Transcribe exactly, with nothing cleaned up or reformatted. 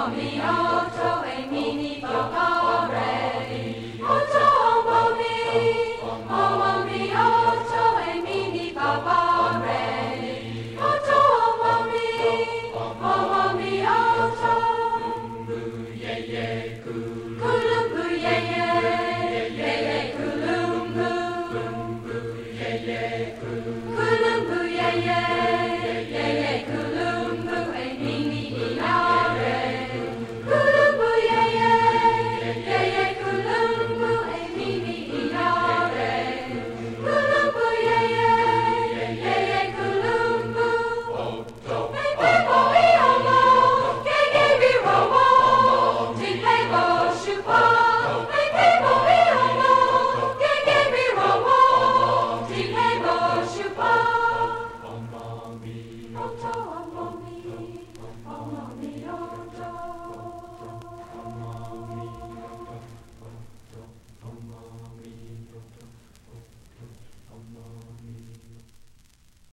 mi otto e mini fiocore, otto ombo mi, ombo mi otto e mini papare, otto ombo mi, ombo mi otto. Kulumbu ye ye, ye ye kulumbu, kulumbu ye ye, ye ye kulumbu e mini inare. Kulumbu ye ye, ye ye kulumbu e mini inare. Kulumbu ye ye, ye ye kulumbu. Hey pebo e omo, ke ke bi romo, tin pebo shupo. Hey pebo e omo, ke ke bi romo, tin pebo shupo. Otto